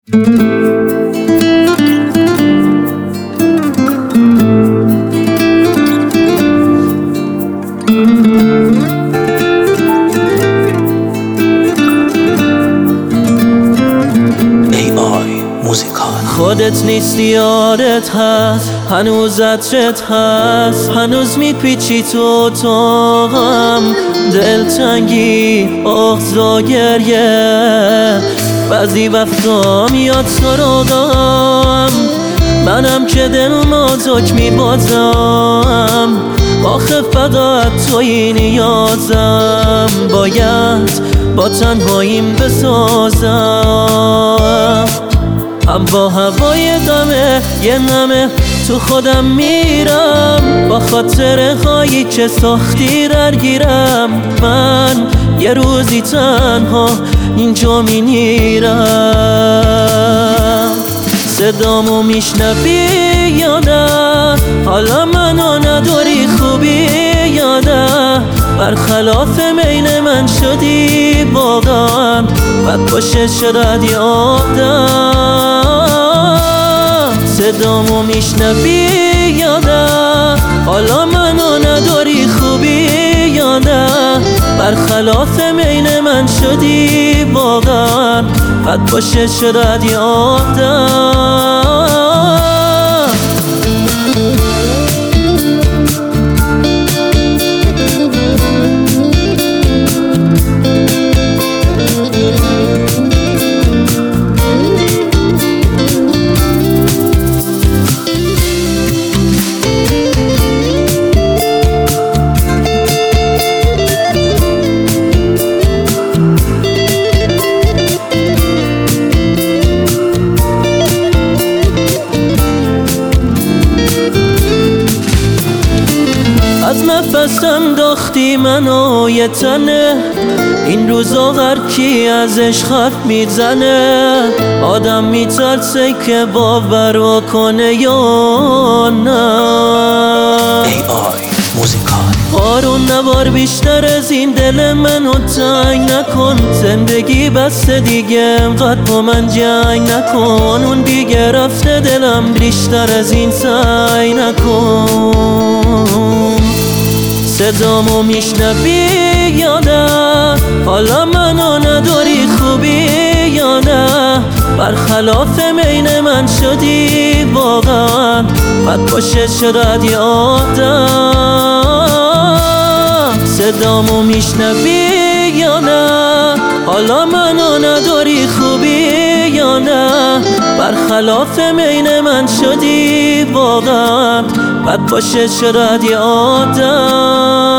خودت نیستی یادت هست، هنوز عطرت هست، هنوز میپیچی تو اتاقم. دلتنگی، آخزا، گریه، بعضی وقتا میاد سراغم. منم که دل نازک میبازم، آخه فقط توی نیازم. باید با تنهاییم بسازم. هم با هوای غمه یه نمه تو خودم میرم، با خاطره هایی که ساختی درگیرم. من یه روزی تنها اینجا میمیرم. صدامو میشنوی یا نه؟ حالا منو نداری خوبی یا نه؟ برخلاف میل من شدی واقعا، بد باشه شاید یادم. صدامو میشنوی یا نه؟ حالا منو نداری خوبی یا نه؟ برخلاف میل من شدی واقعا، بد باشه شاید یادم. از نفسم داختی منو یه تنه، این روزا هر کی ازش خط میزنه. آدم میترسه که باور کنه یا نه. بارون نبار بیشتر از این دل منو تنگ نکن. زندگی بسته دیگه انقدر با من جنگ نکن. اون دیگه رفته دلم بیشتر از این سعی نکن. صدامو میشنوی یا نه؟ حالا منو نداری خوبی یا نه؟ برخلاف میل من شدی واقعا، بد باشه شاید یادم. صدامو میشنوی یا نه؟ حالا منو نداری خوبی یا نه؟ برخلاف میل من شدی واقعا، بد باشه شاید یادم.